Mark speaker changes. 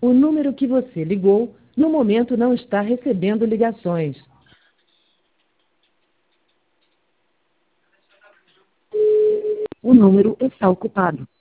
Speaker 1: O número que você ligou, no momento não está recebendo ligações. O número está ocupado.